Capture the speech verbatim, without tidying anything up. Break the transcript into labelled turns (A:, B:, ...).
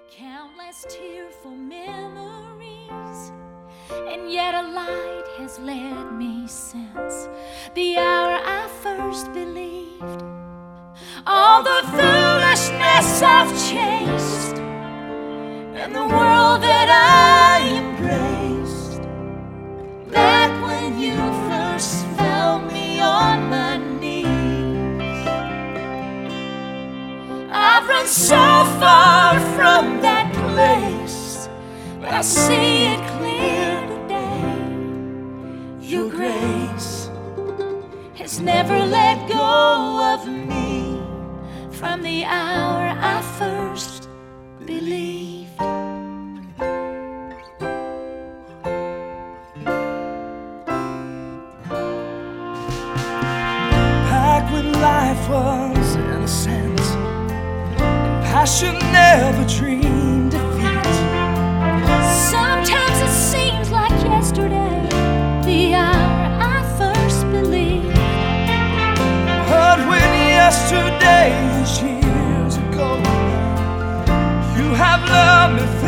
A: Countless tearful memories, and yet a light has led me since the hour I first believed. All the foolishness I've chased, and the world that I embraced, back when you first found me on my knees. I've run so far from that place, but I see it clear today. Your grace has never let go of me from the hour I first believed.
B: Back when life was innocent, passion never dreamed defeat.
A: Sometimes it seems like yesterday, the hour I first believed.
B: But when yesterday is years ago, you have loved me